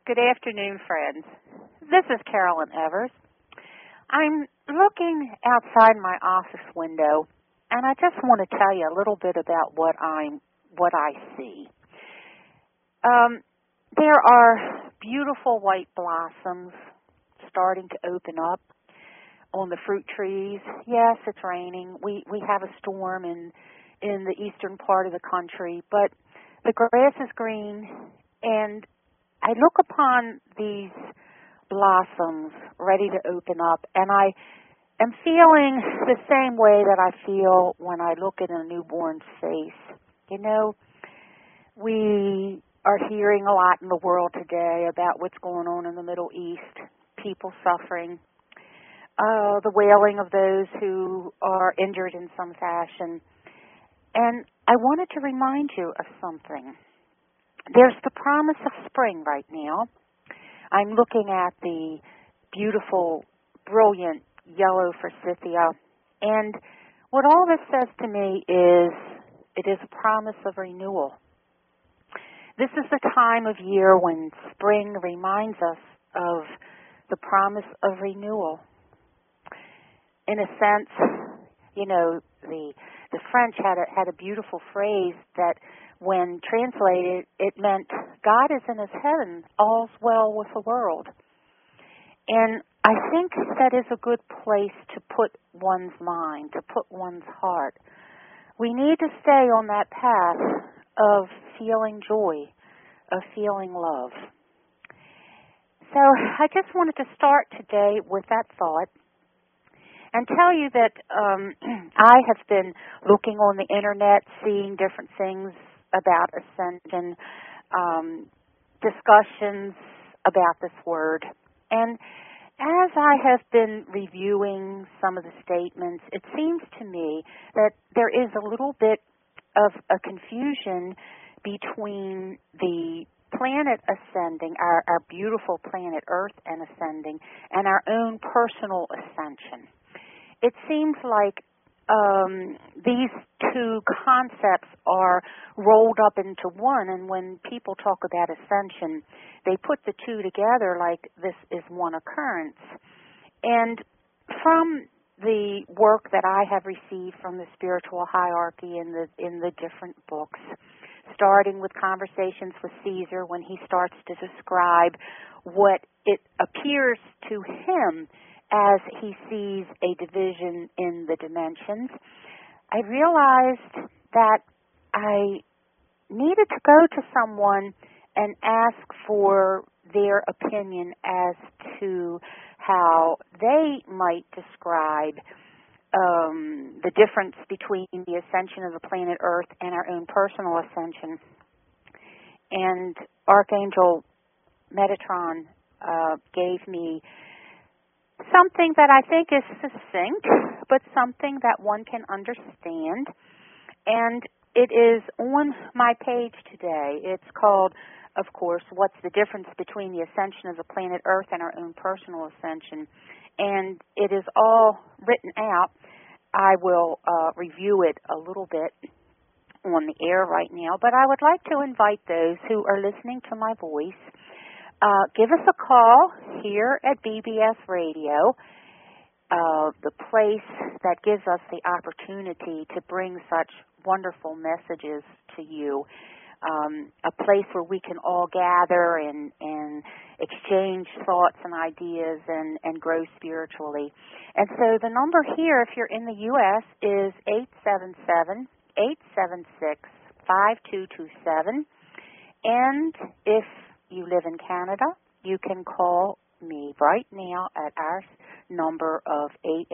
Good afternoon, friends. This is Carolyn Evers. I'm looking outside my office window, and I just want to tell you a little bit about what I see. There are beautiful white blossoms starting to open up on the fruit trees. Yes, it's raining. We have a storm in the eastern part of the country, but the grass is green, and I look upon these blossoms ready to open up, and I am feeling the same way that I feel when I look at a newborn's face. You know, we are hearing a lot in the world today about what's going on in the Middle East, people suffering, the wailing of those who are injured in some fashion. And I wanted to remind you of something. There's the promise of spring right now. I'm looking at the beautiful, brilliant yellow forsythia, and what all this says to me is it is a promise of renewal. This is the time of year when spring reminds us of the promise of renewal. In a sense, you know, the French had a beautiful phrase that when translated, it meant God is in his heaven, all's well with the world. And I think that is a good place to put one's mind, to put one's heart. We need to stay on that path of feeling joy, of feeling love. So I just wanted to start today with that thought and tell you that I have been looking on the internet, seeing different things about ascension, discussions about this word. And as I have been reviewing some of the statements, it seems to me that there is a little bit of a confusion between the planet ascending, our beautiful planet Earth and ascending, and our own personal ascension. It seems like these two concepts are rolled up into one, and when people talk about ascension, they put the two together like this is one occurrence. And from the work that I have received from the spiritual hierarchy in the different books, starting with Conversations with Caesar, when he starts to describe what it appears to him as he sees a division in the dimensions, I realized that I needed to go to someone and ask for their opinion as to how they might describe the difference between the ascension of the planet Earth and our own personal ascension. And Archangel Metatron gave me something that I think is succinct, but something that one can understand. And it is on my page today. It's called, of course, What's the Difference Between the Ascension of the Planet Earth and Our Own Personal Ascension? And it is all written out. I will review it a little bit on the air right now, but I would like to invite those who are listening to my voice, give us a call here at BBS Radio, the place that gives us the opportunity to bring such wonderful messages to you, a place where we can all gather and exchange thoughts and ideas and grow spiritually. And so the number here, if you're in the U.S., is 877-876-5227. And if you live in Canada, you can call me right now at our number of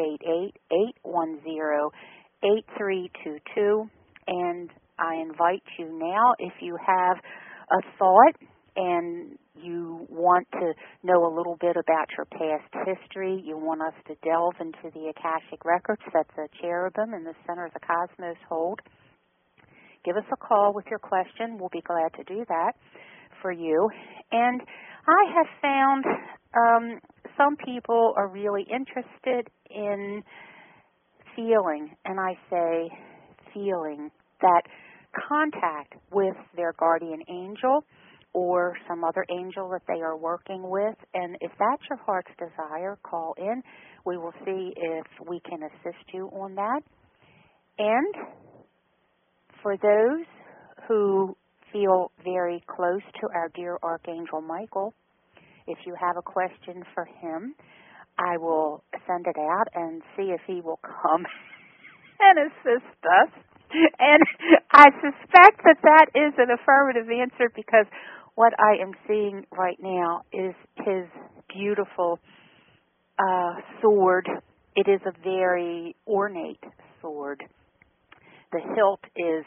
888-810-8322. And I invite you now, if you have a thought and you want to know a little bit about your past history, you want us to delve into the Akashic Records that the cherubim in the center of the cosmos hold, give us a call with your question. We'll be glad to do that for you. And I have found some people are really interested in feeling, and I say feeling, that contact with their guardian angel, or some other angel that they are working with. And if that's your heart's desire, call in. We will see if we can assist you on that. And for those who feel very close to our dear Archangel Michael, if you have a question for him, I will send it out and see if he will come and assist us. And I suspect that that is an affirmative answer, because what I am seeing right now is his beautiful sword. It is a very ornate sword. The hilt is,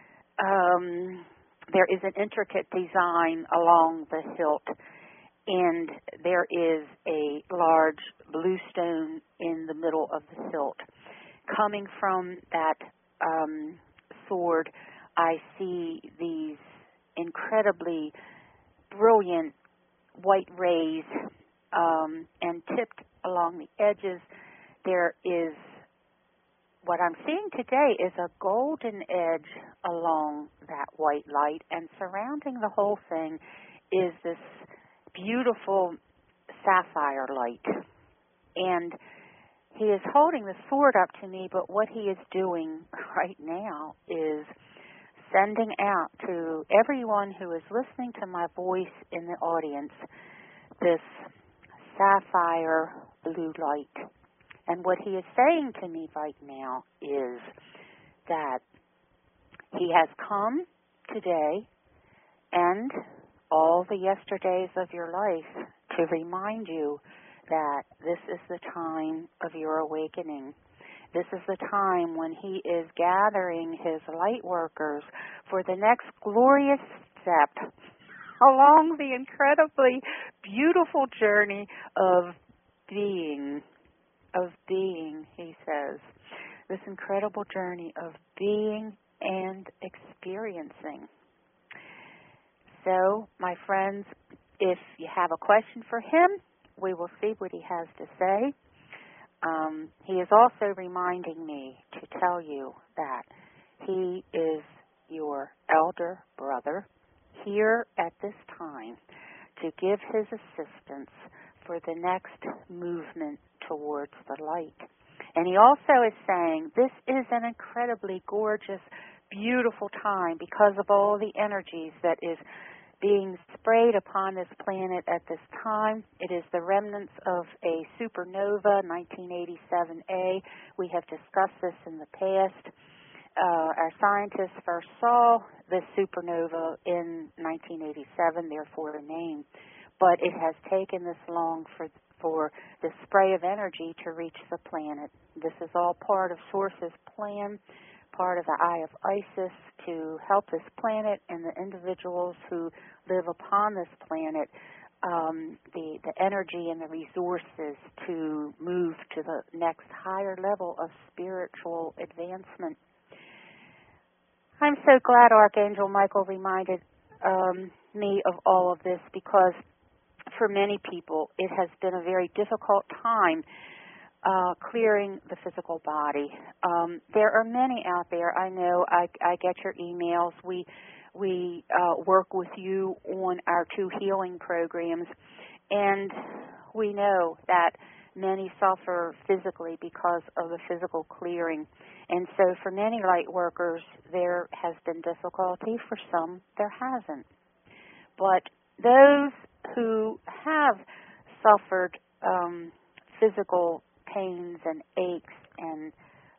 there is an intricate design along the hilt, and there is a large blue stone in the middle of the hilt. Coming from that sword, I see these incredibly brilliant white rays, and tipped along the edges, there is, what I'm seeing today is a golden edge along that white light, and surrounding the whole thing is this beautiful sapphire light. And he is holding the sword up to me, but what he is doing right now is sending out to everyone who is listening to my voice in the audience this sapphire blue light. And what he is saying to me right now is that he has come today and all the yesterdays of your life to remind you that this is the time of your awakening. This is the time when he is gathering his light workers for the next glorious step along the incredibly beautiful journey of being, he says. This incredible journey of being and experiencing. So, my friends, if you have a question for him, we will see what he has to say. He is also reminding me to tell you that he is your elder brother here at this time to give his assistance for the next movement towards the light. And he also is saying this is an incredibly gorgeous, beautiful time because of all the energies that is being sprayed upon this planet at this time. It is the remnants of a supernova, 1987A. We have discussed this in the past. Our scientists first saw this supernova in 1987, therefore the name. But it has taken this long for the spray of energy to reach the planet. This is all part of Source's plan, part of the Eye of Isis to help this planet and the individuals who live upon this planet, the energy and the resources to move to the next higher level of spiritual advancement. I'm so glad Archangel Michael reminded me of all of this, because for many people it has been a very difficult time clearing the physical body. There are many out there. I know. I get your emails. We work with you on our 2 healing programs, and we know that many suffer physically because of the physical clearing. And so for many light workers, there has been difficulty. For some, there hasn't. But those who have suffered physical pains and aches, and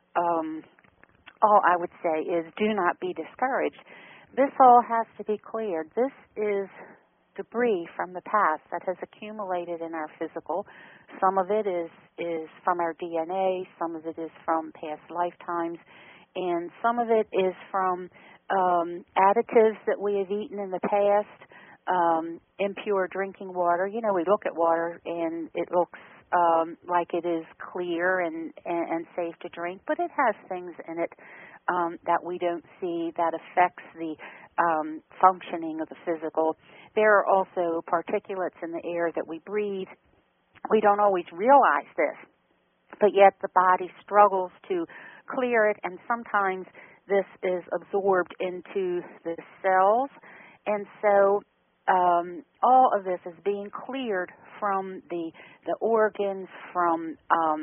all I would say is do not be discouraged. This all has to be cleared. This is debris from the past that has accumulated in our physical. Some of it is from our DNA, some of it is from past lifetimes, and some of it is from additives that we have eaten in the past, impure drinking water. You know, we look at water and it looks like it is clear and safe to drink, but it has things in it that we don't see that affects the functioning of the physical. There are also particulates in the air that we breathe. We don't always realize this, but yet the body struggles to clear it, and sometimes this is absorbed into the cells. And so all of this is being cleared from the organs, from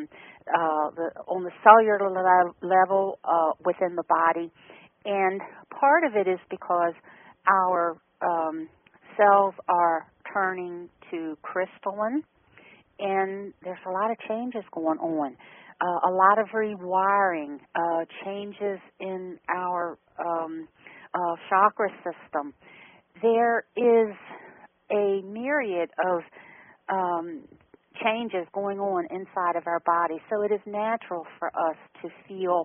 on the cellular level within the body, and part of it is because our cells are turning to crystalline, and there's a lot of changes going on. A lot of rewiring, changes in our chakra system. There is a myriad of changes going on inside of our body, so it is natural for us to feel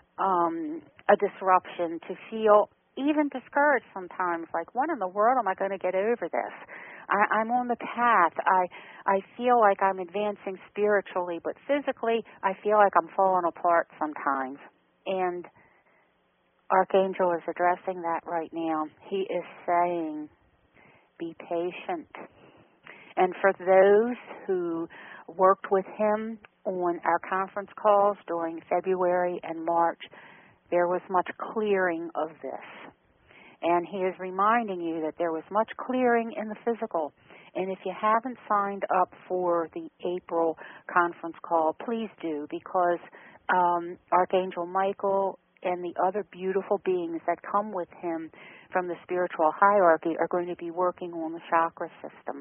a disruption, to feel even discouraged sometimes, like, what in the world am I going to get over this? I'm on the path. I feel like I'm advancing spiritually, but physically I feel like I'm falling apart sometimes. And Archangel is addressing that right now. He is saying, be patient. And for those who worked with him on our conference calls during February and March, there was much clearing of this. And he is reminding you that there was much clearing in the physical. And if you haven't signed up for the April conference call, please do, because Archangel Michael and the other beautiful beings that come with him from the spiritual hierarchy are going to be working on the chakra system.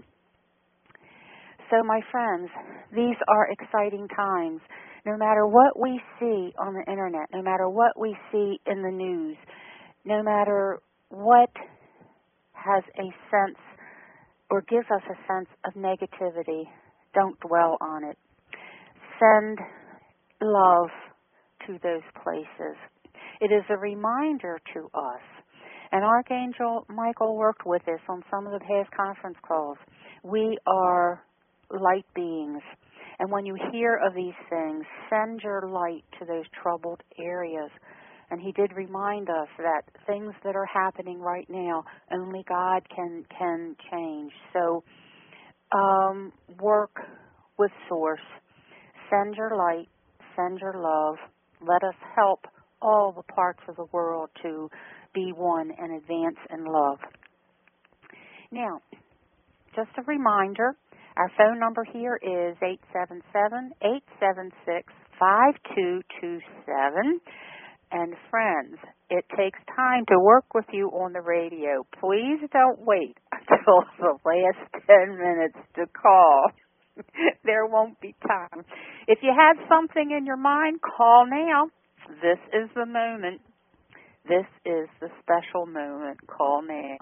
So, my friends, these are exciting times. No matter what we see on the internet, no matter what we see in the news, no matter what has a sense or gives us a sense of negativity, don't dwell on it. Send love to those places. It is a reminder to us. And Archangel Michael worked with us on some of the past conference calls. We are light beings. And when you hear of these things, send your light to those troubled areas. And he did remind us that things that are happening right now, only God can change. So work with Source. Send your light. Send your love. Let us help all the parts of the world to be one and advance in love. Now, just a reminder, our phone number here is 877-876-5227. And friends, it takes time to work with you on the radio. Please don't wait until the last 10 minutes to call. There won't be time. If you have something in your mind, call now. This is the moment. This is the special moment. Call now.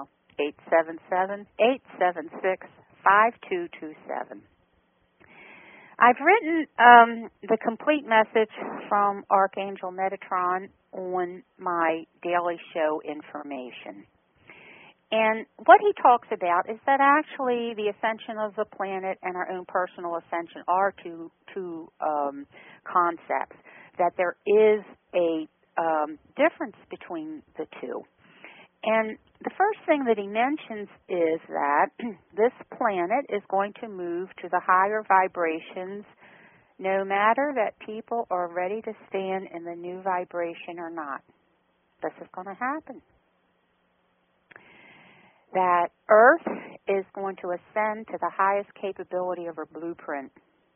877-876-5227. I've written the complete message from Archangel Metatron on my daily show information. And what he talks about is that actually the ascension of the planet and our own personal ascension are two concepts, that there is a difference between the two. And the first thing that he mentions is that this planet is going to move to the higher vibrations no matter that people are ready to stand in the new vibration or not. This is going to happen. That Earth is going to ascend to the highest capability of her blueprint.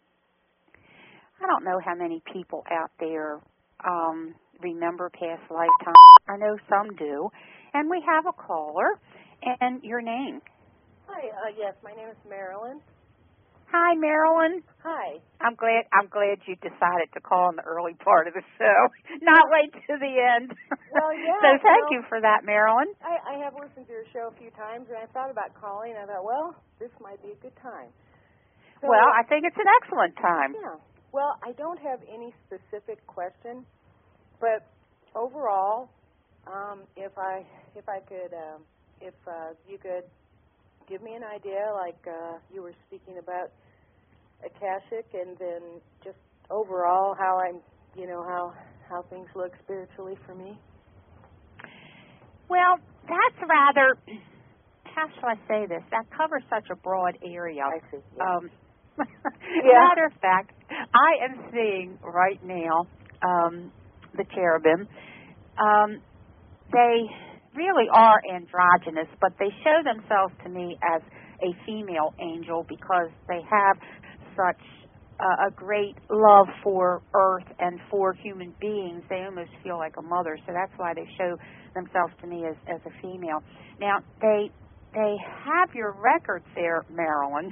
I don't know how many people out there remember past lifetimes. I know some do. And we have a caller. And your name? Hi. Yes, my name is Marilyn. Hi, Marilyn. Hi. I'm glad you decided to call in the early part of the show, not wait to the end. Well, yeah. So thank you for that, Marilyn. I have listened to your show a few times, and I thought about calling. I thought, well, this might be a good time. So, well, I think it's an excellent time. Yeah. Well, I don't have any specific question, but overall, if you could give me an idea, like you were speaking about Akashic, and then just overall how how things look spiritually for me. Well, that's rather, how shall I say this? That covers such a broad area. I see. Yeah. Matter of fact, I am seeing right now the cherubim. really are androgynous, but they show themselves to me as a female angel because they have such a great love for Earth and for human beings. They almost feel like a mother, so that's why they show themselves to me as a female. Now, they have your records there, Marilyn.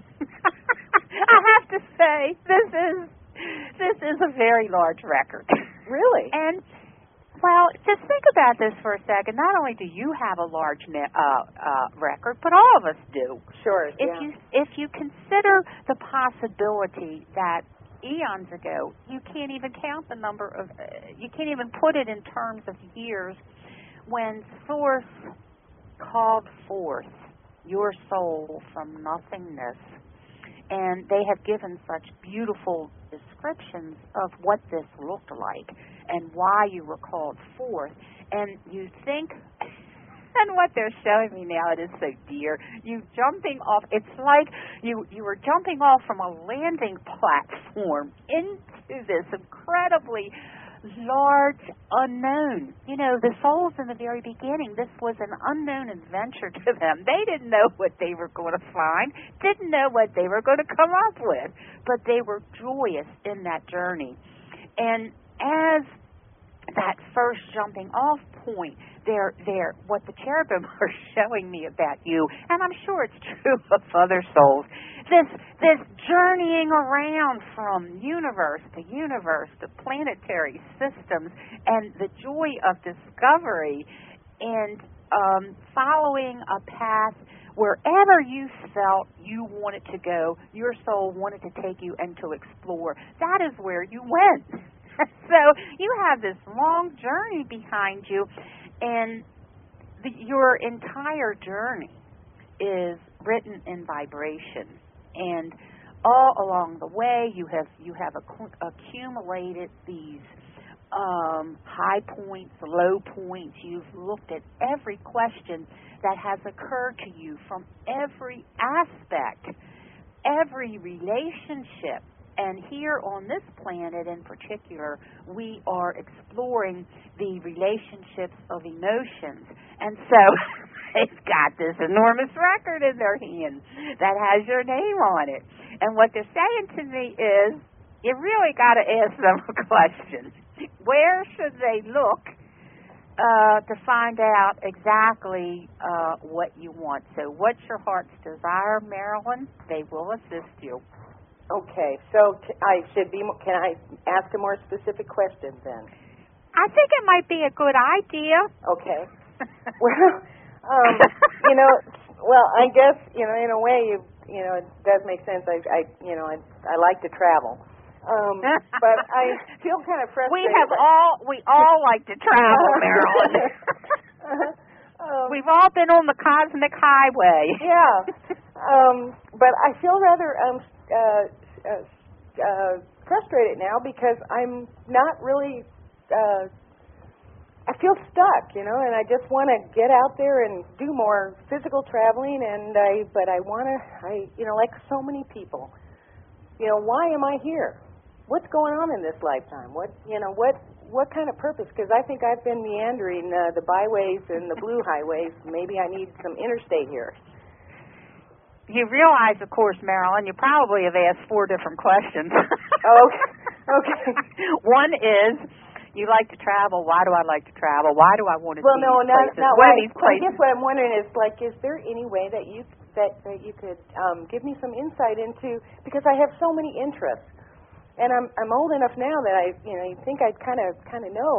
I have to say, this is a very large record. Really? And, well, just think about this for a second. Not only do you have a large record, but all of us do. Sure, If you consider the possibility that eons ago, you can't even count the number of, you can't even put it in terms of years, when Source called forth your soul from nothingness, and they have given such beautiful descriptions of what this looked like and why you were called forth. And you think, and what they're showing me now, it is so dear, you jumping off, it's like you were jumping off from a landing platform into this incredibly large unknown. You know, the souls in the very beginning, this was an unknown adventure to them. They didn't know what they were going to find, didn't know what they were going to come up with, but they were joyous in that journey. And as that first jumping off point, they're what the cherubim are showing me about you, and I'm sure it's true of other souls, this journeying around from universe to planetary systems, and the joy of discovery, and following a path wherever you felt you wanted to go, your soul wanted to take you and to explore. That is where you went. So you have this long journey behind you, and your entire journey is written in vibration. And all along the way, you have accumulated these high points, low points. You've looked at every question that has occurred to you from every aspect, every relationship. And here on this planet in particular, we are exploring the relationships of emotions. And so they've got this enormous record in their hand that has your name on it. And what they're saying to me is, you really got to ask them a question. Where should they look to find out exactly what you want? So what's your heart's desire, Marilyn? They will assist you. Okay, so can I ask a more specific question then? I think it might be a good idea. Okay. Well, I guess, in a way, it does make sense. I like to travel. But I feel kind of frustrated. We all like to travel, Marilyn. We've all been on the cosmic highway. Yeah. But I feel rather frustrated now because I'm not really. I feel stuck, and I just want to get out there and do more physical traveling. But I want to, like so many people, why am I here? What's going on in this lifetime? What kind of purpose? Because I think I've been meandering the byways and the blue highways. Maybe I need some interstate here. You realize, of course, Marilyn, you probably have asked 4 different questions. Okay. One is, you like to travel. Why do I like to travel? Why do I want to see these places? Not what why. are these places? I guess what I'm wondering is, is there any way that you could give me some insight into, because I have so many interests, and I'm old enough now that you think I'd kind of know.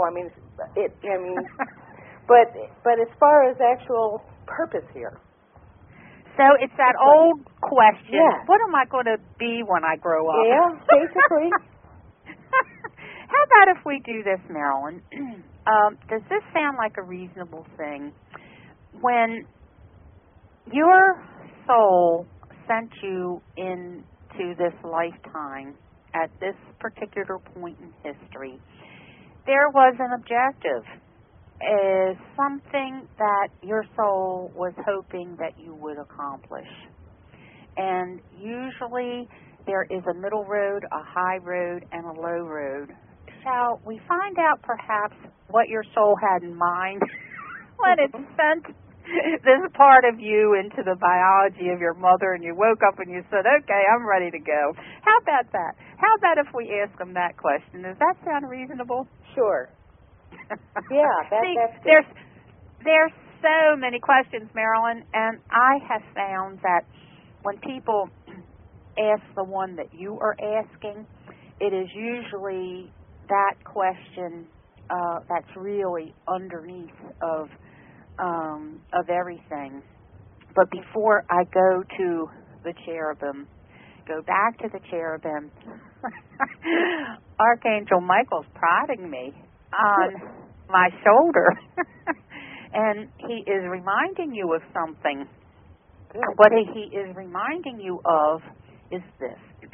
But as far as actual purpose here. So it's that old question, yeah. What am I going to be when I grow up? Yeah, basically. How about if we do this, Marilyn? Does this sound like a reasonable thing? When your soul sent you into this lifetime at this particular point in history, there was an objective. Is something that your soul was hoping that you would accomplish. And usually there is a middle road, a high road, and a low road. Shall we find out perhaps what your soul had in mind when it sent this part of you into the biology of your mother, and you woke up and you said, okay, I'm ready to go. How about that? How about if we ask them that question? Does that sound reasonable? Sure. Yeah, See, that's good. There's so many questions, Marilyn, and I have found that when people ask the one that you are asking, it is usually that question that's really underneath of everything. But before I go to the cherubim, go back to the cherubim, Archangel Michael's prodding me on my shoulder, and he is reminding you of something. Good. What he is reminding you of is this.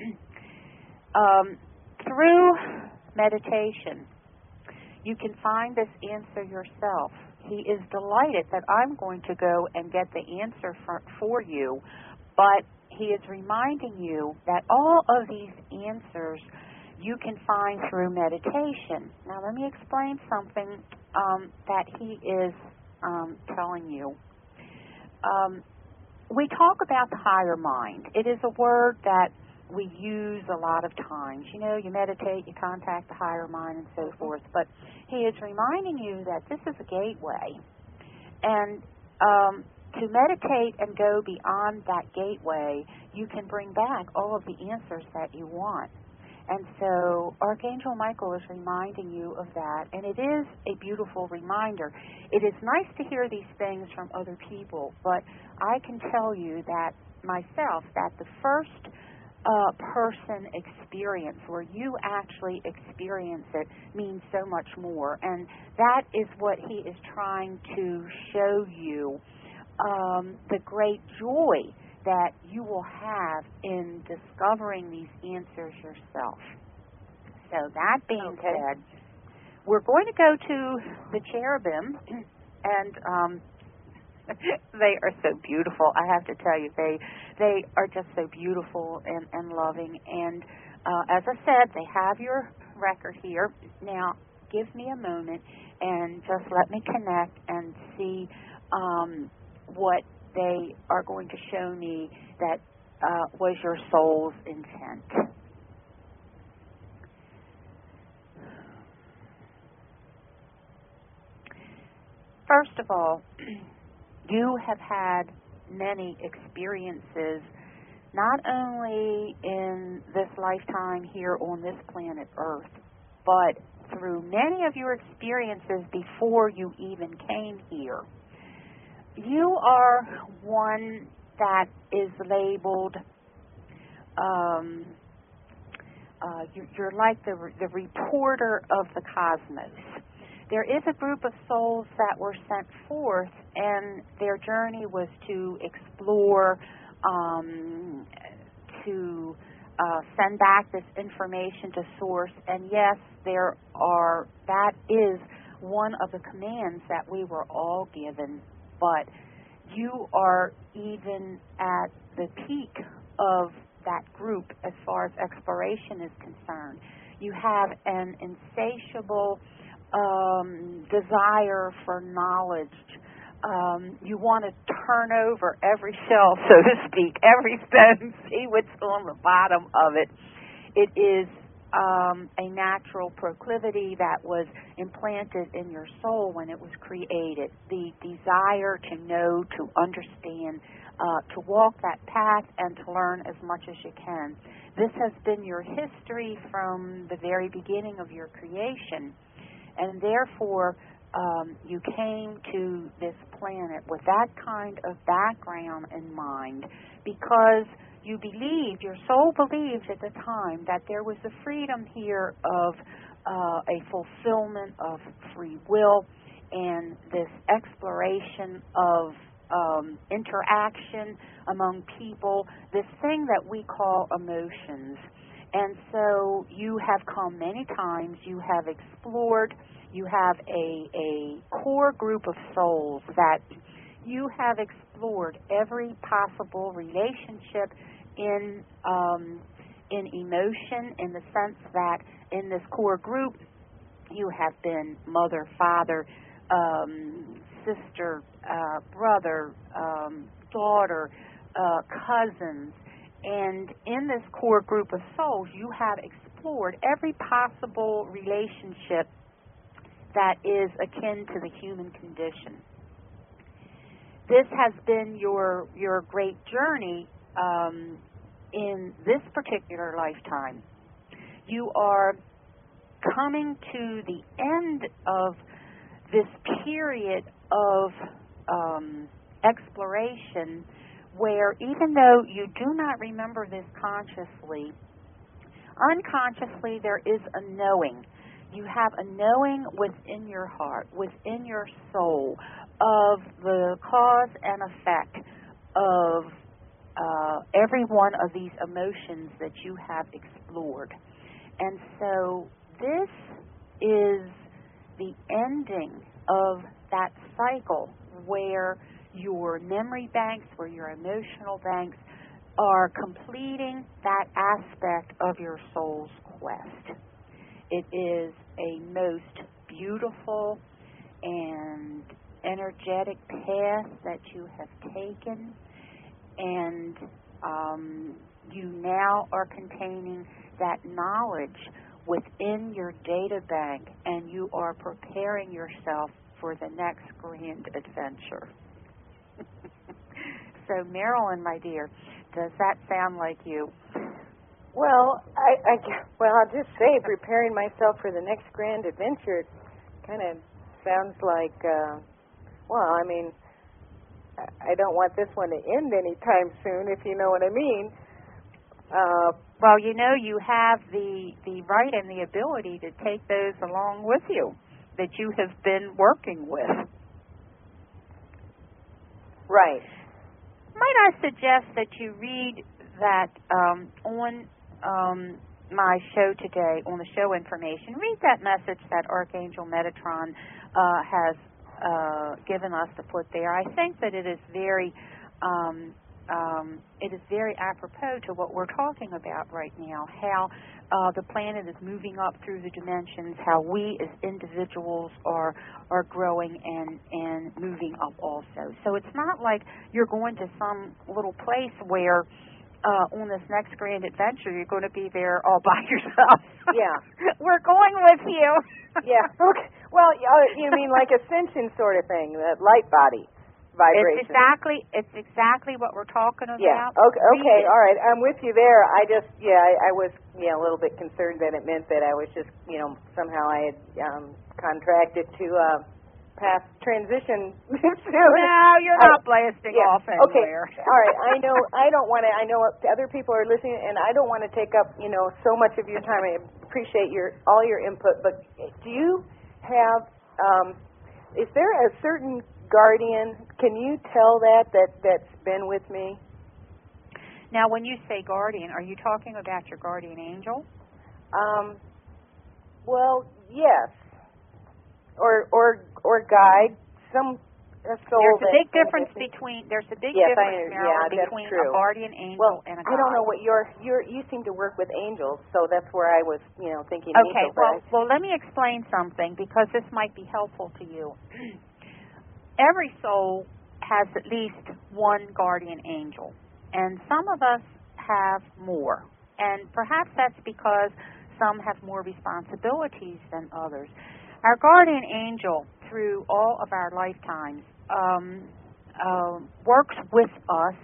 Through meditation, you can find this answer yourself. He is delighted that I'm going to go and get the answer for you, but he is reminding you that all of these answers you can find through meditation. Now, let me explain something that he is telling you. We talk about the higher mind. It is a word that we use a lot of times. You know, you meditate, you contact the higher mind and so forth. But he is reminding you that this is a gateway. And to meditate and go beyond that gateway, you can bring back all of the answers that you want. And so Archangel Michael is reminding you of that, and it is a beautiful reminder. It is nice to hear these things from other people, but I can tell you that myself, that the first person experience where you actually experience it means so much more, and that is what he is trying to show you, the great joy that you will have in discovering these answers yourself. So that being said, we're going to go to the cherubim, and they are so beautiful. I have to tell you, they are just so beautiful and loving. And as I said, they have your record here. Now, give me a moment and just let me connect and see what they are going to show me that was your soul's intent. First of all, you have had many experiences, not only in this lifetime here on this planet Earth, but through many of your experiences before you even came here. You are one that is labeled, you're like the reporter of the cosmos. There is a group of souls that were sent forth, and their journey was to explore, to send back this information to source. And yes, that is one of the commands that we were all given. But you are even at the peak of that group as far as exploration is concerned. You have an insatiable desire for knowledge. You want to turn over every shell, so to speak, every stone, see what's on the bottom of it. It is a natural proclivity that was implanted in your soul when it was created. The desire to know, to understand, to walk that path and to learn as much as you can. This has been your history from the very beginning of your creation. And therefore, you came to this planet with that kind of background in mind because you believed, your soul believed at the time that there was a freedom here of a fulfillment of free will and this exploration of interaction among people, this thing that we call emotions. And so you have come many times, you have explored, you have a core group of souls that you have explored every possible relationship in emotion, in the sense that in this core group you have been mother, father, sister, brother, daughter, cousins. And in this core group of souls, you have explored every possible relationship that is akin to the human condition. This has been your great journey in this particular lifetime. You are coming to the end of this period of exploration where, even though you do not remember this consciously, unconsciously there is a knowing. You have a knowing within your heart, within your soul, of the cause and effect of every one of these emotions that you have explored. And so this is the ending of that cycle where your memory banks, where your emotional banks are completing that aspect of your soul's quest. It is a most beautiful and energetic path that you have taken, and you now are containing that knowledge within your data bank, and you are preparing yourself for the next grand adventure. So, Marilyn, my dear, does that sound like you? Well, I'll just say, preparing myself for the next grand adventure kind of sounds like, I don't want this one to end anytime soon, if you know what I mean. Well, you have the right and the ability to take those along with you that you have been working with. Right. Might I suggest that you read that on my show today, on the show information, read that message that Archangel Metatron has given us to put there. I think that it is very apropos to what we're talking about right now, how the planet is moving up through the dimensions, how we as individuals are growing and moving up also. So it's not like you're going to some little place where on this next grand adventure you're going to be there all by yourself. Yeah. We're going with you. Yeah. Okay. Well, you mean like ascension sort of thing, that light body vibration. It's exactly what we're talking about. Yeah. Okay. All right. I'm with you there. I was a little bit concerned that it meant that I was just, somehow I had contracted to pass transition soon. No, you're not blasting off anywhere. Okay. All right. I know other people are listening, and I don't want to take up, so much of your time. I appreciate all your input, but do you have is there a certain guardian, can you tell that's been with me? Now, when you say guardian, are you talking about your guardian angel? Well, yes. Or guide, a soul. There's a big difference between a guardian angel and a guide. I don't know what you seem to work with angels, so that's where I was, thinking okay, angels. Well, let me explain something, because this might be helpful to you. Every soul has at least one guardian angel, and some of us have more. And perhaps that's because some have more responsibilities than others. Our guardian angel, through all of our lifetimes, works with us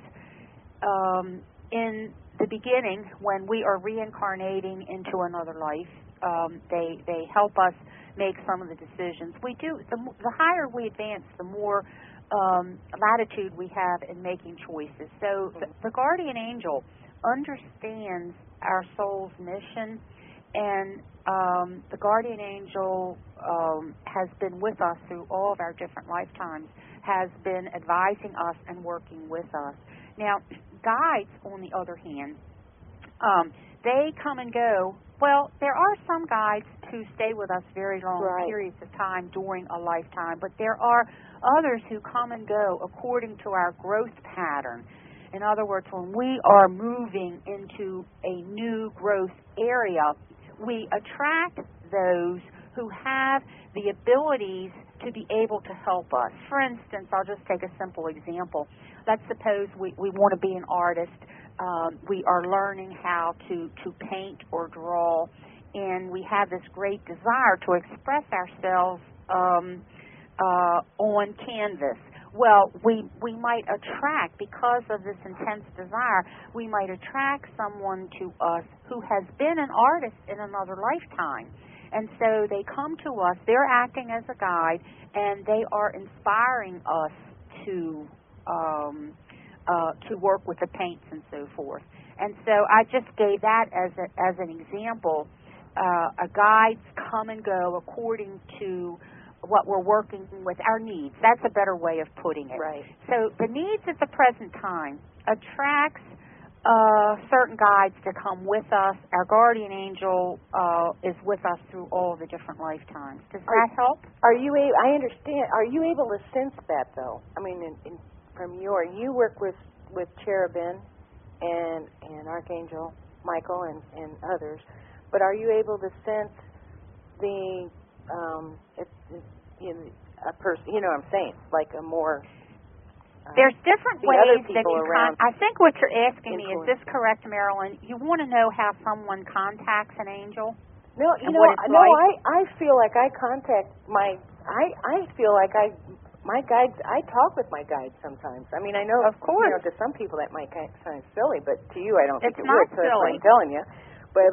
in the beginning when we are reincarnating into another life. They help us make some of the decisions. We do. The higher we advance, the more latitude we have in making choices. So the guardian angel understands our soul's mission, and the guardian angel has been with us through all of our different lifetimes, has been advising us and working with us. Now, guides, on the other hand, they come and go. Well, there are some guides who stay with us very long periods of time during a lifetime, but there are others who come and go according to our growth pattern. In other words, when we are moving into a new growth area, we attract those who have the abilities to be able to help us. For instance, I'll just take a simple example. Let's suppose we want to be an artist. We are learning how to paint or draw, and we have this great desire to express ourselves on canvas. Well, we might attract, because of this intense desire, we might attract someone to us who has been an artist in another lifetime. And so they come to us, they're acting as a guide, and they are inspiring us to work with the paints and so forth. And so I just gave that as an example. Guides come and go according to what we're working with, our needs. That's a better way of putting it. Right. So the needs at the present time attracts certain guides to come with us. Our guardian angel is with us through all the different lifetimes. Does that help? Are you able? I understand. Are you able to sense that, though? I mean, you work with cherubim and Archangel Michael and others, but are you able to sense the a person? You know what I'm saying? Like a more there's different ways that you I think what you're asking me, is this correct, Marilyn? You want to know how someone contacts an angel? No, I feel like I contact I feel like my guides, I talk with my guides sometimes. I mean, I know, of course, to some people that might sound silly, but to you I don't think it would, so that's why I'm telling you. But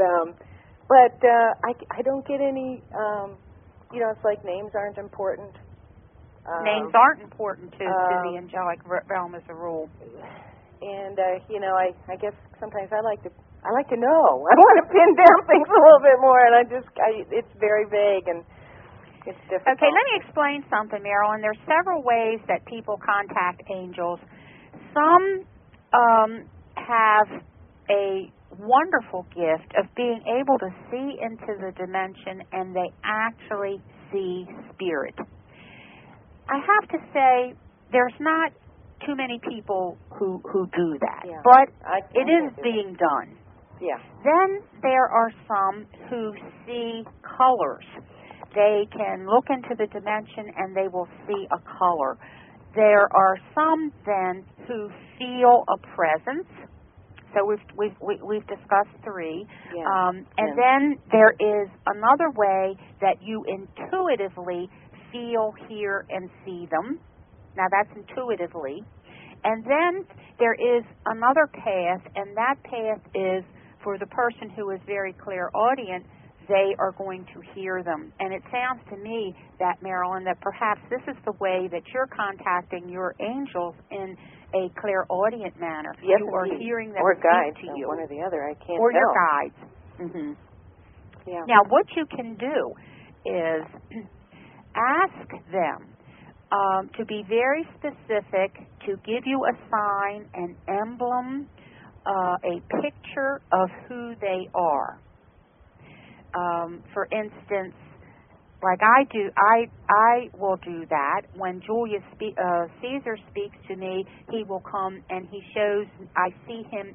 I don't get any, it's like names aren't important. Names aren't important to the angelic realm as a rule. And I guess sometimes I like to know. I want to pin down things a little bit more, and it's very vague and it's difficult. Okay, let me explain something, Marilyn. There's several ways that people contact angels. Some have a wonderful gift of being able to see into the dimension, and they actually see spirit. I have to say, there's not too many people who do that, but it is being done. Yeah. Then there are some who see colors. They can look into the dimension and they will see a color. There are some then who feel a presence. So we've discussed three. Yeah. And then there is another way that you intuitively feel, hear, and see them. Now that's intuitively. And then there is another path, and that path is for the person who is very clairaudient. They are going to hear them. And it sounds to me that, Marilyn, that perhaps this is the way that you're contacting your angels in a clairaudient manner. Yes, you are hearing them or speak guides, to you. One or the other, I can't or tell. Your guides. Mm-hmm. Yeah. Now, what you can do is ask them to be very specific, to give you a sign, an emblem, a picture of who they are. For instance, like I do, I will do that. When Julius Caesar speaks to me, he will come and he shows. I see him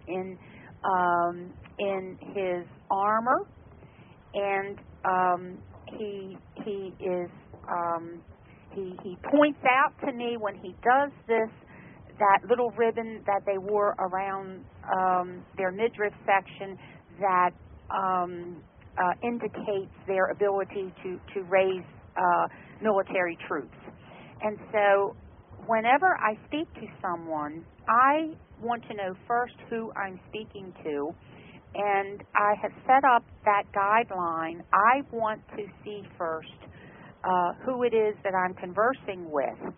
in his armor, and he is he points out to me when he does this, that little ribbon that they wore around their midriff section that indicates their ability to raise military troops. And so whenever I speak to someone, I want to know first who I'm speaking to, and I have set up that guideline. I want to see first who it is that I'm conversing with.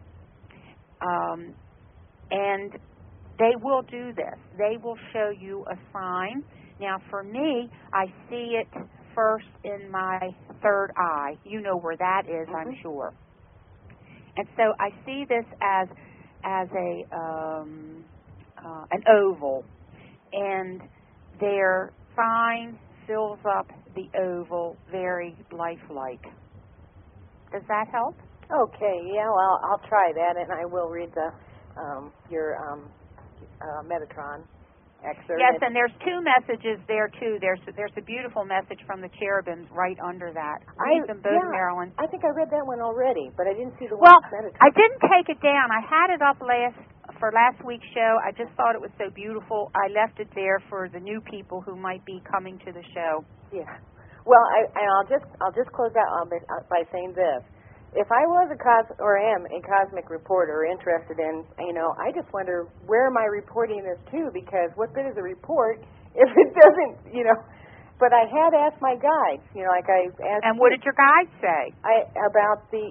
And they will do this. They will show you a sign. Now, for me, I see it first in my third eye. You know where that is, mm-hmm. I'm sure. And so I see this as an oval, and their sign fills up the oval very lifelike. Does that help? Okay, yeah, well, I'll try that, and I will read your Metatron, excerpt. Yes, and there's two messages there too. There's a beautiful message from the cherubims right under that. Read them both, Marilyn. I think I read that one already, but I didn't see the one. Well, Metatron. I didn't take it down. I had it up for last week's show. I just thought it was so beautiful. I left it there for the new people who might be coming to the show. Yeah. Well, I'll just close out by saying this. If I was am a cosmic reporter interested in, I just wonder where am I reporting this to, because what good is a report if it doesn't, But I had asked my guides, like I asked. And what did your guides say? About the,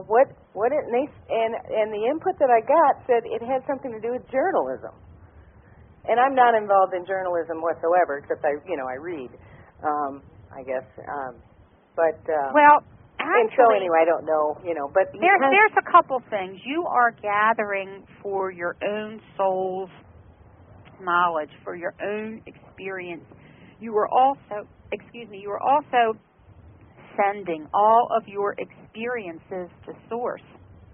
and the input that I got said it had something to do with journalism. And I'm not involved in journalism whatsoever, except I read, I guess. Well. Actually, and so anyway, I don't know, but there's a couple things. You are gathering for your own soul's knowledge, for your own experience. You are also sending all of your experiences to Source.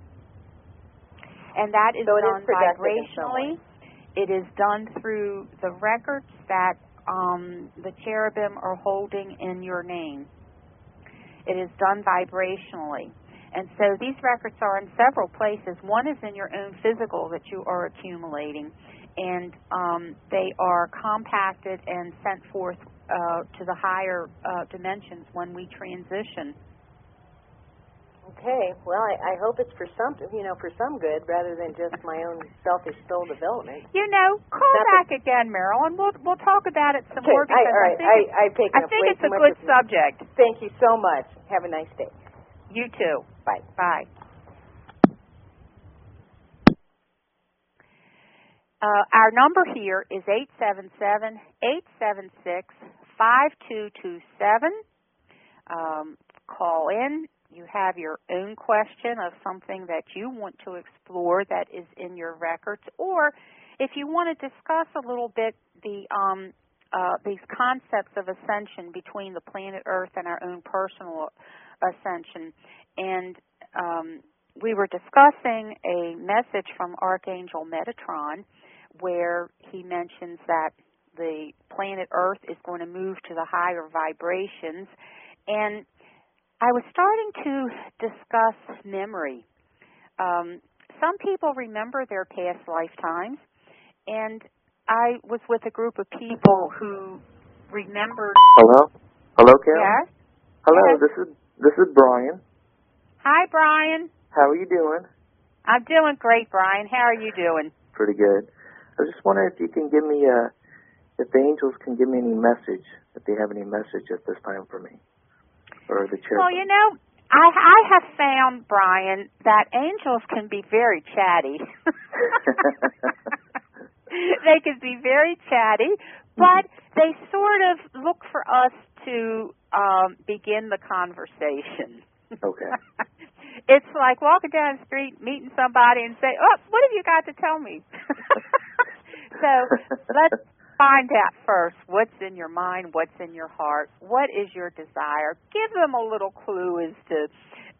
And that is done vibrationally. It is done through the records that the cherubim are holding in your name. It is done vibrationally. And so these records are in several places. One is in your own physical that you are accumulating, and they are compacted and sent forth to the higher dimensions when we transition. Okay. Well, I hope it's for some good rather than just my own selfish soul development. Call back again, Marilyn. We'll talk about it some more. I think it's a good subject. Thank you so much. Have a nice day. You too. Bye. Bye. Our number here is 877-876-5227. Call in. You have your own question of something that you want to explore that is in your records, or if you want to discuss a little bit these concepts of ascension between the planet Earth and our own personal ascension. And we were discussing a message from Archangel Metatron where he mentions that the planet Earth is going to move to the higher vibrations. And I was starting to discuss memory. Some people remember their past lifetimes, and I was with a group of people who remembered. Hello, Carol. Yes. Hello, yes. This is Brian. Hi, Brian. How are you doing? I'm doing great, Brian. How are you doing? Pretty good. I was just wondering if you can give me if the angels can give me any message, if they have any message at this time for me. Or the cherubim. Well, I have found, Brian, that angels can be very chatty. They can be very chatty, but they sort of look for us to begin the conversation. Okay. It's like walking down the street, meeting somebody, and say, "Oh, what have you got to tell me?" So let's find out first what's in your mind, what's in your heart, what is your desire. Give them a little clue as to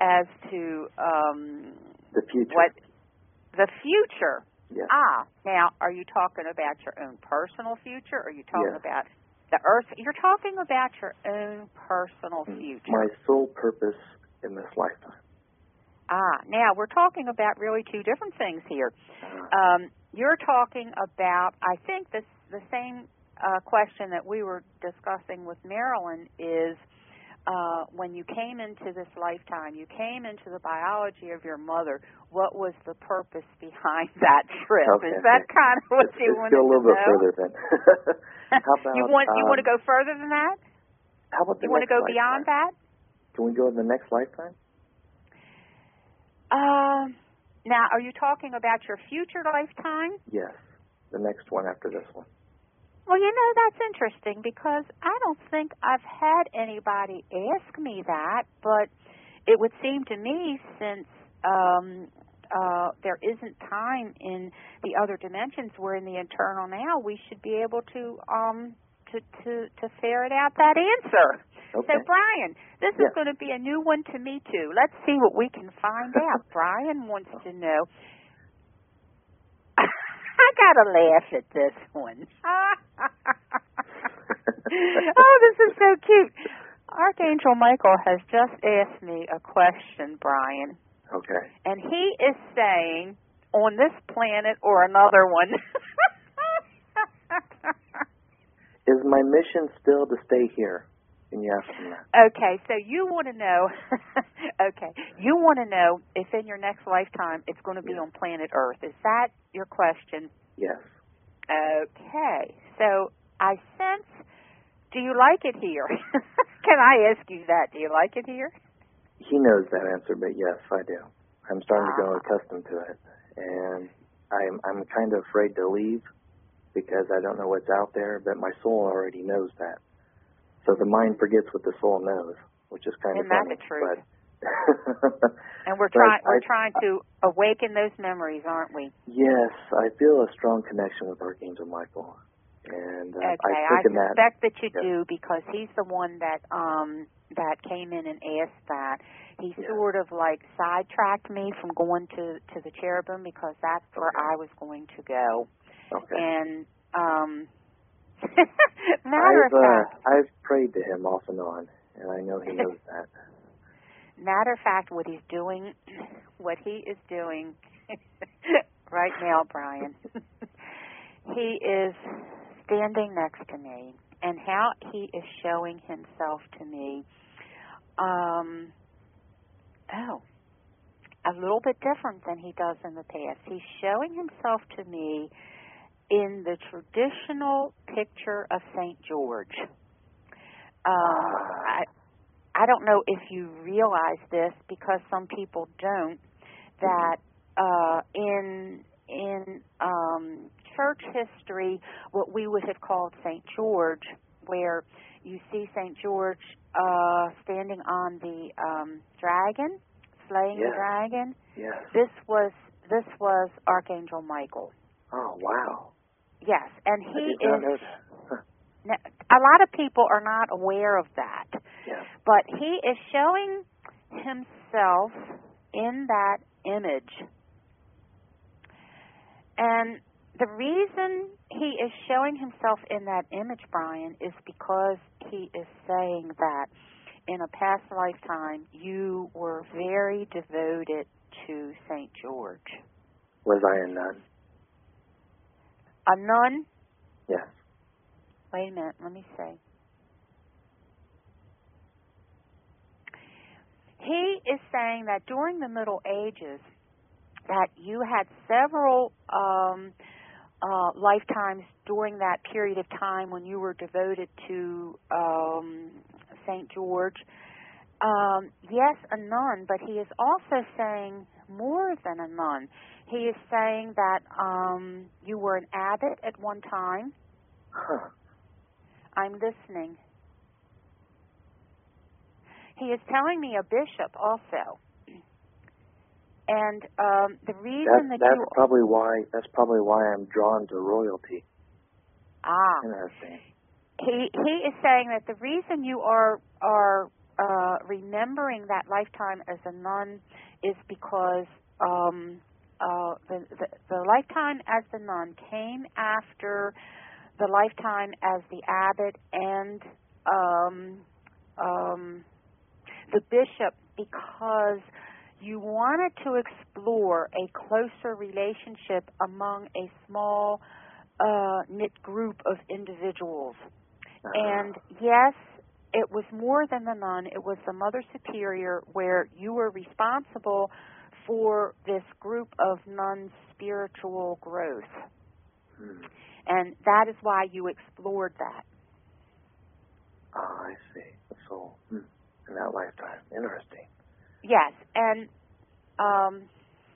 the future. What the future. Yeah. Now, are you talking about your own personal future, or are you talking yes. about the Earth? You're talking about your own personal future. My sole purpose in this lifetime. Now we're talking about really two different things here. You're talking about, I think, the same question that we were discussing with Marilyn is when you came into this lifetime, you came into the biology of your mother. What was the purpose behind that trip? Okay. Is that kind of what you wanted to know? It's still a little bit further then. How about, you want to go further than that? How about the you want to go lifetime? beyond that? Can we go in the next lifetime? Now, are you talking about your future lifetime? Yes, the next one after this one. Well, that's interesting because I don't think I've had anybody ask me that, but it would seem to me since there isn't time in the other dimensions, we're in the eternal now, we should be able to ferret out that answer. Okay. So, Brian, this is going to be a new one to me, too. Let's see what we can find out. Brian wants to know. I gotta laugh at this one. Oh, this is so cute. Archangel Michael has just asked me a question, Brian. Okay. And he is saying, on this planet or another one. Is my mission still to stay here? Can you ask him that? Okay, so you want to know, you want to know if in your next lifetime it's going to be on planet Earth. Is that your question? Yes. Okay, so I sense, do you like it here? Can I ask you that? Do you like it here? He knows that answer, but yes, I do. I'm starting to grow accustomed to it, and I'm kind of afraid to leave because I don't know what's out there, but my soul already knows that. So the mind forgets what the soul knows, which is kind of funny. Isn't that the truth? But and we're trying to awaken those memories, aren't we? Yes, I feel a strong connection with Archangel Michael, and I suspect that you yes. do because he's the one that came in and asked that. He sort of like sidetracked me from going to the cherubim because that's where I was going to go. Okay. And matter of fact, I've prayed to him off and on, and I know he knows that. Matter of fact, what he is doing right now, Brian, he is standing next to me, and how he is showing himself to me, a little bit different than he does in the past. He's showing himself to me in the traditional picture of St. George. I don't know if you realize this because some people don't, that in church history, what we would have called St. George, where you see St. George standing on the dragon, slaying the dragon. Yes. This was Archangel Michael. Oh, wow. Yes, and he I did not know that. Huh. Now, a lot of people are not aware of that. Yes. But he is showing himself in that image. And the reason he is showing himself in that image, Brian, is because he is saying that in a past lifetime you were very devoted to St. George. Was I a nun? A nun? Yes. Wait a minute, let me see. He is saying that during the Middle Ages that you had several lifetimes during that period of time when you were devoted to St. George. Yes, a nun, but he is also saying more than a nun. He is saying that you were an abbot at one time. Huh. I'm listening. He is telling me a bishop also. And the reason that's probably why I'm drawn to royalty. Interesting. He is saying that the reason you are remembering that lifetime as a nun is because the lifetime as the nun came after the lifetime as the abbot and the bishop, because you wanted to explore a closer relationship among a small knit group of individuals. And yes, it was more than the nun. It was the Mother Superior, where you were responsible for this group of nuns' spiritual growth. And that is why you explored that. Oh, I see. The soul in that lifetime. Interesting. Yes, and I'm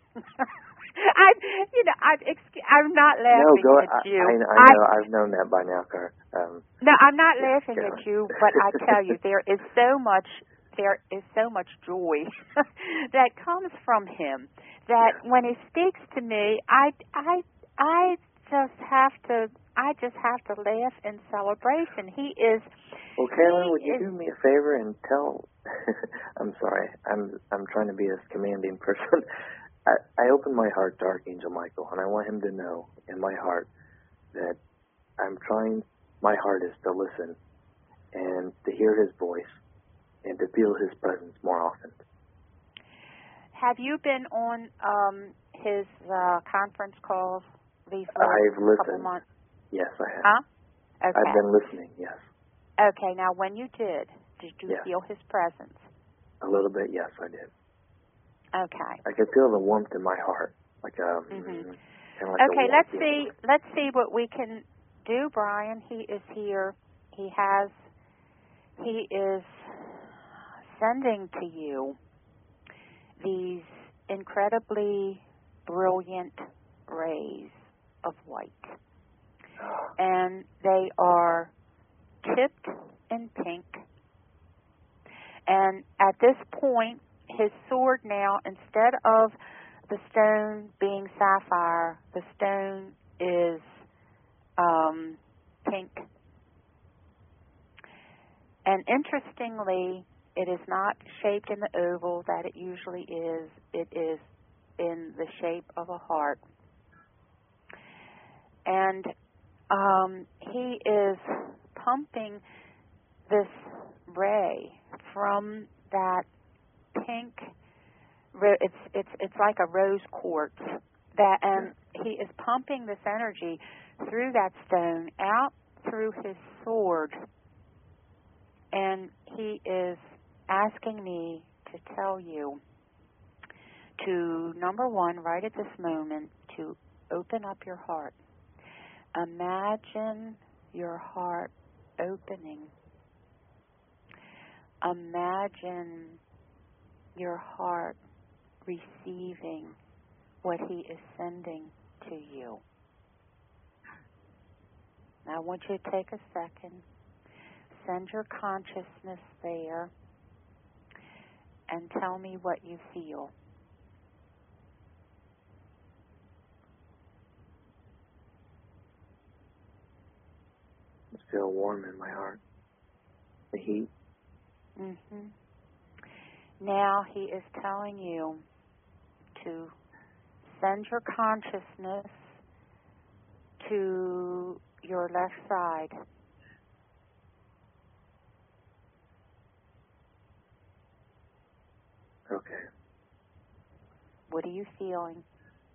not laughing at you. I know. I've known that by now, Car. No, I'm not laughing at you, but I tell you, there is so much joy that comes from him that when he speaks to me, I just have to laugh in celebration. He is. Well, Carolyn, would you do me a favor and tell? I'm sorry, I'm trying to be a commanding person. I open my heart to Archangel Michael, and I want him to know in my heart that I'm trying my hardest to listen and to hear his voice and to feel his presence more often. Have you been on his conference calls these I've couple listened. months? Yes, I have. Huh? Okay. I've been listening, yes. Okay, now when you did you Yes. feel his presence? A little bit, yes, I did. Okay. I could feel the warmth in my heart, like a kind of like Okay, a let's see what we can do, Brian. He is here. He is sending to you these incredibly brilliant rays of white. And they are tipped in pink. And at this point, his sword now, instead of the stone being sapphire, the stone is pink. And interestingly, it is not shaped in the oval that it usually is. It is in the shape of a heart. And he is pumping this ray from that pink. It's like a rose quartz. And he is pumping this energy through that stone out through his sword. And he is asking me to tell you to, number one, right at this moment, to open up your heart. Imagine your heart opening. Imagine your heart receiving what he is sending to you. Now I want you to take a second. Send your consciousness there and tell me what you feel. I feel warm in my heart. The heat. Mm-hmm. Now he is telling you to send your consciousness to your left side. Okay. What are you feeling?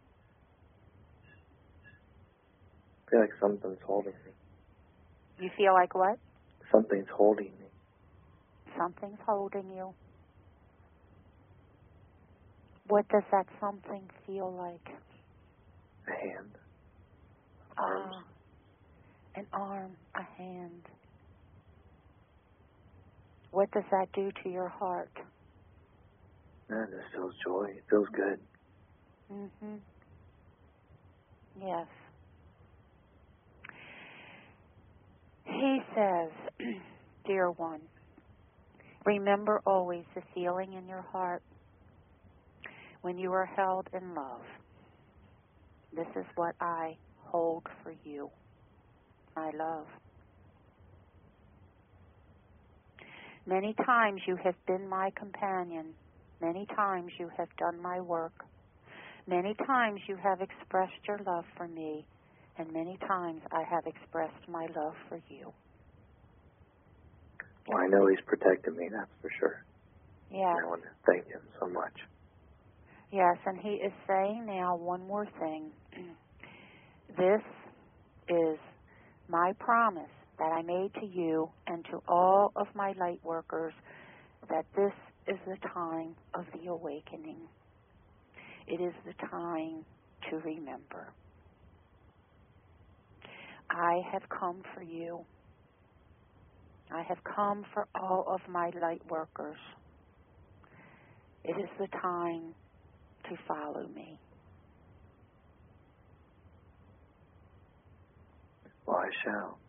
I feel like something's holding me. You feel like what? Something's holding me. Something's holding you. What does that something feel like? A hand. Arms. An arm, a hand. What does that do to your heart? It just feels joy. It feels good. Mm-hmm. Yes. He says, dear one, remember always the feeling in your heart when you are held in love. This is what I hold for you, my love. Many times you have been my companion. Many times you have done my work. Many times you have expressed your love for me, and many times I have expressed my love for you. Well, I know he's protected me, that's for sure. Yeah. I want to thank him so much. Yes, and he is saying now one more thing. This is my promise that I made to you and to all of my light workers, that this is the time of the awakening. It is the time to remember. I have come for you. I have come for all of my light workers. It is the time to follow me. Well, I shall.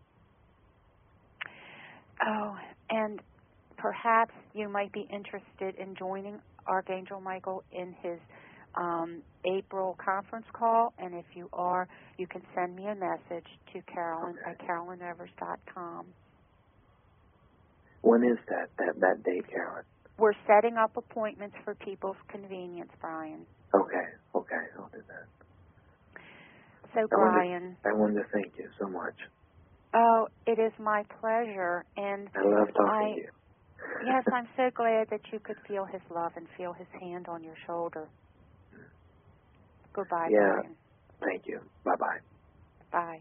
Oh, and perhaps you might be interested in joining Archangel Michael in his April conference call, and if you are, you can send me a message to Carolyn at CarolynEvers.com. When is that date, Carolyn? We're setting up appointments for people's convenience, Brian. Okay, I'll do that. So, Brian. I wanted to thank you so much. Oh, it is my pleasure. And I love talking to you. Yes, I'm so glad that you could feel his love and feel his hand on your shoulder. Goodbye, Brian. Thank you. Bye-bye. Bye.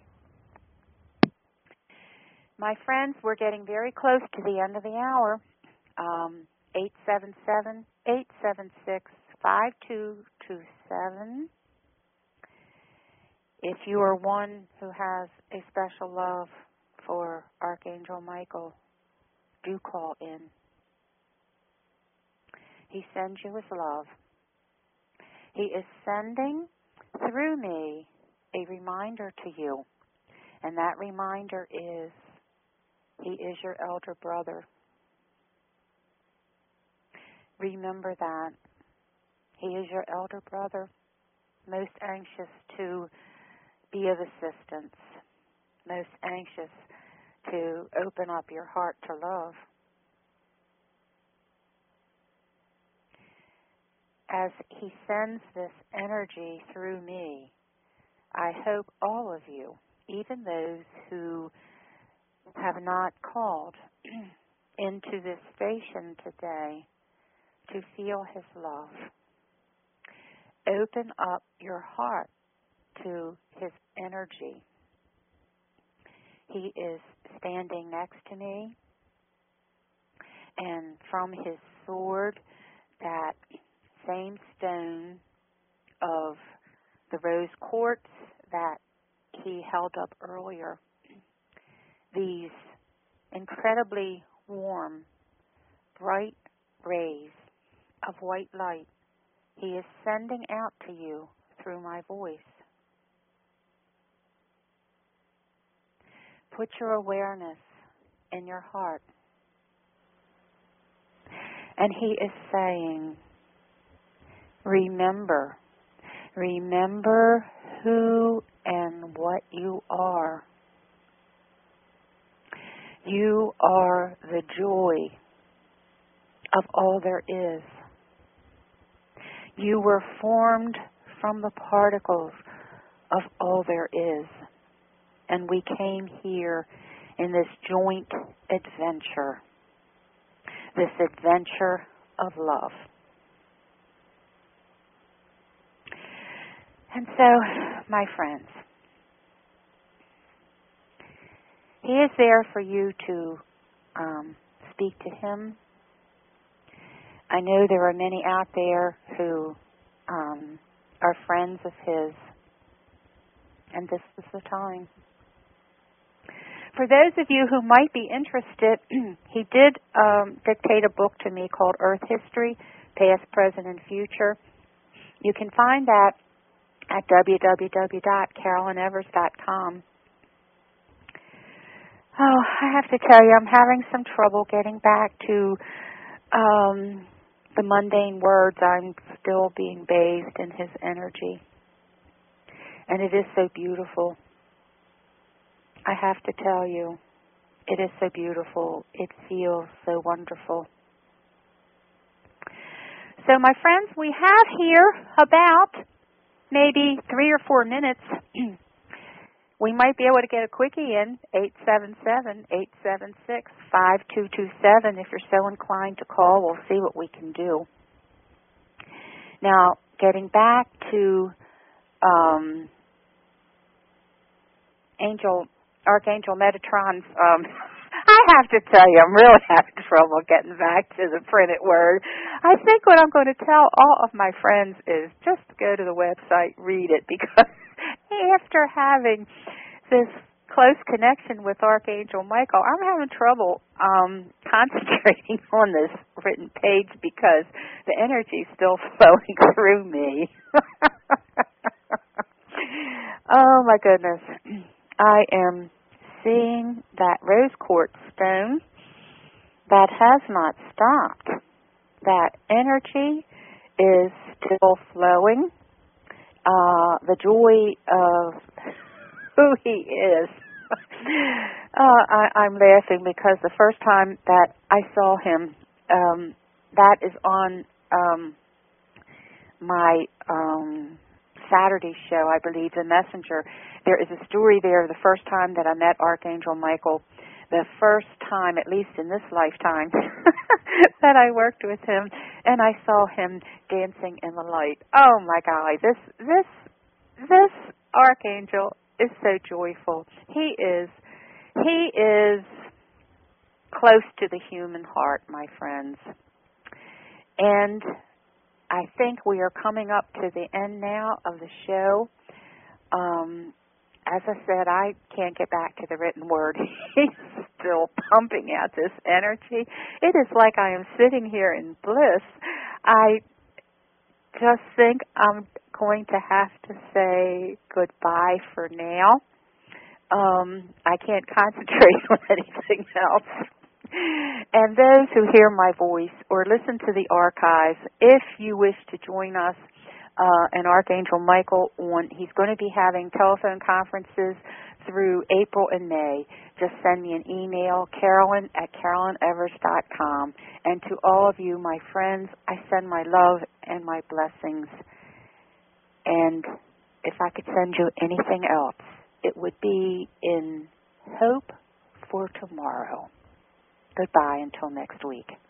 My friends, we're getting very close to the end of the hour. 877-876-5227. If you are one who has a special love for Archangel Michael, do call in. He sends you his love. He is sending through me a reminder to you, and that reminder is he is your elder brother. Remember that. He is your elder brother, most anxious to be of assistance, most anxious to open up your heart to love. As he sends this energy through me, I hope all of you, even those who have not called into this station today, to feel his love. Open up your heart to his energy. He is standing next to me, and from his sword, that same stone of the rose quartz that he held up earlier, these incredibly warm, bright rays of white light he is sending out to you through my voice. Put your awareness in your heart. And he is saying, remember who and what you are. You are the joy of all there is. You were formed from the particles of all there is. And we came here in this joint adventure, this adventure of love. And so, my friends, he is there for you to speak to him. I know there are many out there who are friends of his, and this is the time. For those of you who might be interested, he did dictate a book to me called Earth History, Past, Present, and Future. You can find that at www.carolynevers.com. Oh, I have to tell you, I'm having some trouble getting back to the mundane words. I'm still being bathed in his energy. And it is so beautiful. I have to tell you, it is so beautiful. It feels so wonderful. So, my friends, we have here about maybe 3 or 4 minutes. We might be able to get a quickie in, 877-876-5227. If you're so inclined to call, we'll see what we can do. Now, getting back to Archangel Metatron's, I have to tell you, I'm really having trouble getting back to the printed word. I think what I'm going to tell all of my friends is just go to the website, read it, because after having this close connection with Archangel Michael, I'm having trouble concentrating on this written page because the energy is still flowing through me. Oh, my goodness. I am seeing that rose quartz stone that has not stopped. That energy is still flowing. The joy of who he is. I'm laughing because the first time that I saw him, that is on my Saturday show, I believe, The Messenger, there is a story there the first time that I met Archangel Michael, the first time, at least in this lifetime, that I worked with him, and I saw him dancing in the light. Oh, my God, this Archangel is so joyful. He is close to the human heart, my friends. And I think we are coming up to the end now of the show. As I said, I can't get back to the written word. He's still pumping out this energy. It is like I am sitting here in bliss. I just think I'm going to have to say goodbye for now. I can't concentrate on anything else. And those who hear my voice or listen to the archives, if you wish to join us and Archangel Michael, he's going to be having telephone conferences through April and May. Just send me an email, Carolyn@CarolynEvers.com. And to all of you, my friends, I send my love and my blessings. And if I could send you anything else, it would be in hope for tomorrow. Goodbye until next week.